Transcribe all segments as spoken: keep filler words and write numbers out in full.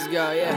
go, yeah.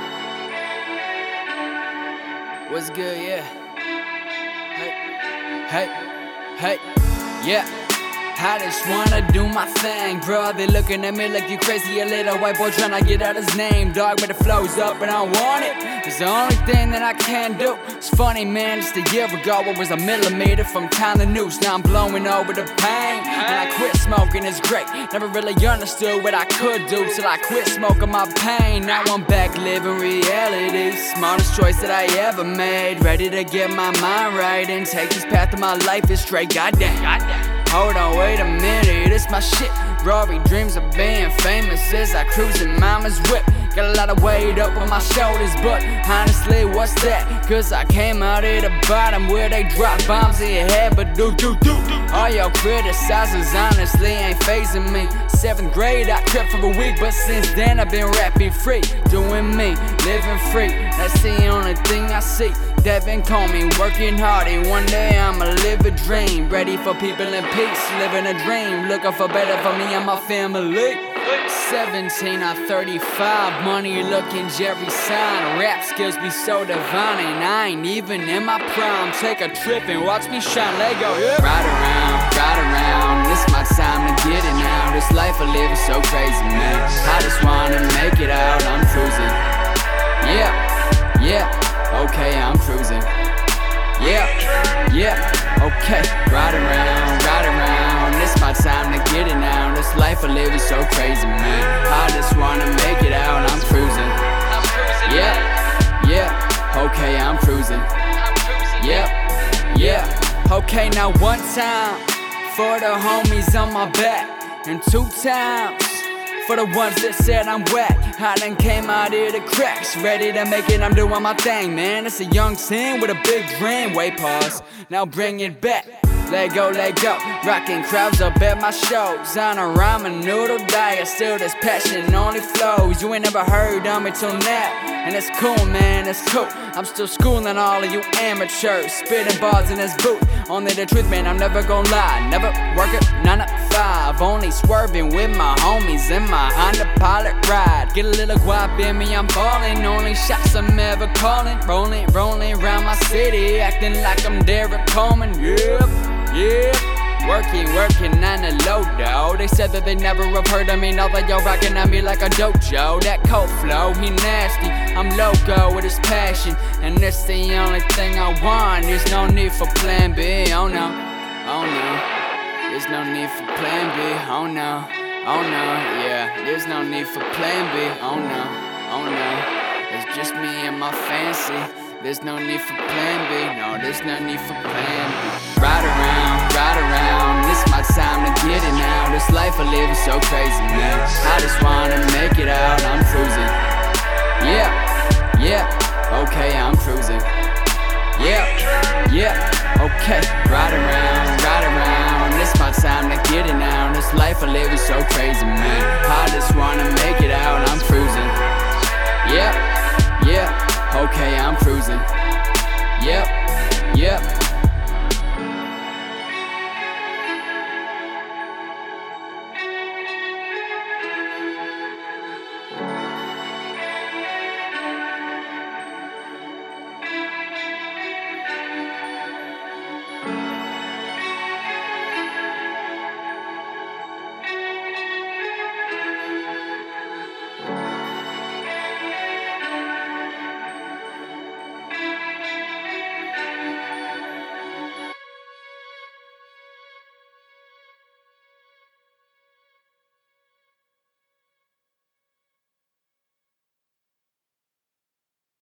What's good, yeah. Hey, hey, hey, yeah. I just wanna do my thing, bro. They looking at me like you crazy, a little white boy tryna get out his name, dog. But the flow's up and I want it. It's the only thing that I can do. It's funny, man, just a year ago I was a millimeter from tying the noose. Now I'm blowing over the pain, and I quit smoking, it's great. Never really understood what I could do till I quit smoking my pain. Now I'm back living reality, smartest choice that I ever made. Ready to get my mind right and take this path of my life is straight. Goddamn, goddamn. Hold on, wait a minute, it's my shit. Rory dreams of being famous as I cruise in mama's whip. Got a lot of weight up on my shoulders, but honestly, what's that? Cause I came out at the bottom where they drop bombs in your head, but do, do, do, do. All your criticizers honestly ain't phasing me. Seventh grade, I tripped for a week, but since then I've been rapping free. Doing me, living free, that's the only thing I see. Devin call me working hard, and one day I'ma live a dream. Ready for people in peace, living a dream. Looking for better for me and my family. Seventeen, I'm thirty-five, money looking Jerry sign. Rap skills be so divine, and I ain't even in my prime. Take a trip and watch me shine, let go, yeah. Ride around, ride around, it's my time to get it now. This life I live is so crazy, man. I just wanna make it out, I'm cruising. Yeah, yeah, okay, I'm cruising. Yeah, yeah, okay, ride around, ride around, it's my time to get it now. This life I live is so crazy, man. I just wanna make it out, I'm cruising. Yeah, yeah, okay, I'm cruising. Yeah, yeah, okay, now one time for the homies on my back, and two times for the ones that said I'm whack. I done came out of the cracks, ready to make it, I'm doing my thing, man. It's a young team with a big dream. Wait, pause, now bring it back. Let go, let go, rocking crowds up at my shows. On a ramen noodle diet, still this passion only flows. You ain't never heard of me till now, and it's cool, man, it's cool. I'm still schooling all of you amateurs, spitting bars in this boot. Only the truth, man, I'm never gonna lie. Never working nine to five, only swerving with my homies in my Honda Pilot ride. Get a little guap in me, I'm ballin'. Only shots I'm ever calling. Rolling, rolling around my city, acting like I'm Derek Coleman. Yeah, yeah, working, working on the low though. They said that they never have heard of me, now that y'all rockin' at me like a dojo. That cold flow, he nasty, I'm loco with his passion, and that's the only thing I want. There's no need for plan B, oh no, oh no. There's no need for plan B, oh no, oh no, yeah. There's no need for plan B, oh no, oh no. It's just me and my fancy. There's no need for plan B, no, there's no need for plan B. Ride around, ride around, it's my time to get it now. This life I live is so crazy, man. I just wanna make it out, I'm cruising. Yeah, yeah, okay, I'm cruising. Yeah, yeah, okay, ride around, ride around, it's my time to get it now. This life I live is so crazy, man.